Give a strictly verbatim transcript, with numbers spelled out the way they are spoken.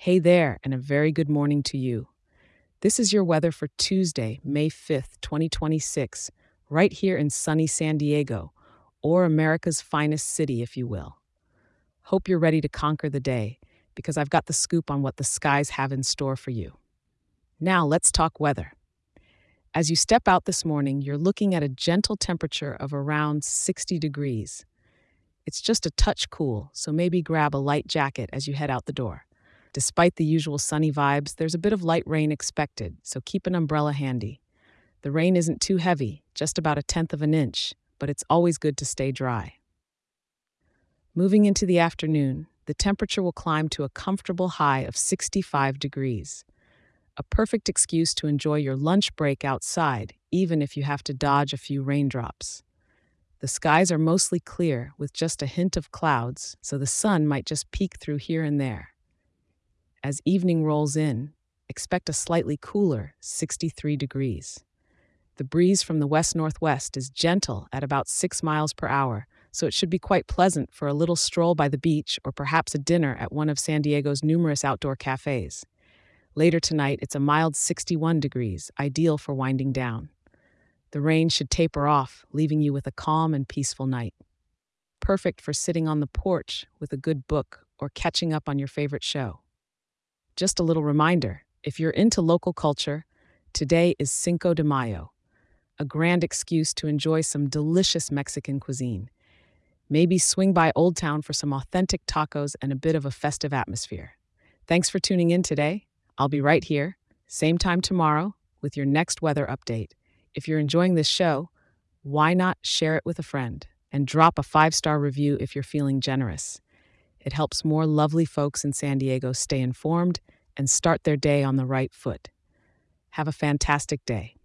Hey there, and a very good morning to you. This is your weather for Tuesday, May fifth, twenty twenty-six, right here in sunny San Diego, or America's finest city, if you will. Hope you're ready to conquer the day, because I've got the scoop on what the skies have in store for you. Now, let's talk weather. As you step out this morning, you're looking at a gentle temperature of around sixty degrees. It's just a touch cool, so maybe grab a light jacket as you head out the door. Despite the usual sunny vibes, there's a bit of light rain expected, so keep an umbrella handy. The rain isn't too heavy, just about a tenth of an inch, but it's always good to stay dry. Moving into the afternoon, the temperature will climb to a comfortable high of sixty-five degrees. A perfect excuse to enjoy your lunch break outside, even if you have to dodge a few raindrops. The skies are mostly clear with just a hint of clouds, so the sun might just peek through here and there. As evening rolls in, expect a slightly cooler sixty-three degrees. The breeze from the west-northwest is gentle at about six miles per hour, so it should be quite pleasant for a little stroll by the beach or perhaps a dinner at one of San Diego's numerous outdoor cafes. Later tonight, it's a mild sixty-one degrees, ideal for winding down. The rain should taper off, leaving you with a calm and peaceful night. Perfect for sitting on the porch with a good book or catching up on your favorite show. Just a little reminder, if you're into local culture, today is Cinco de Mayo, a grand excuse to enjoy some delicious Mexican cuisine. Maybe swing by Old Town for some authentic tacos and a bit of a festive atmosphere. Thanks for tuning in today. I'll be right here, same time tomorrow, with your next weather update. If you're enjoying this show, why not share it with a friend and drop a five-star review if you're feeling generous? It helps more lovely folks in San Diego stay informed and start their day on the right foot. Have a fantastic day.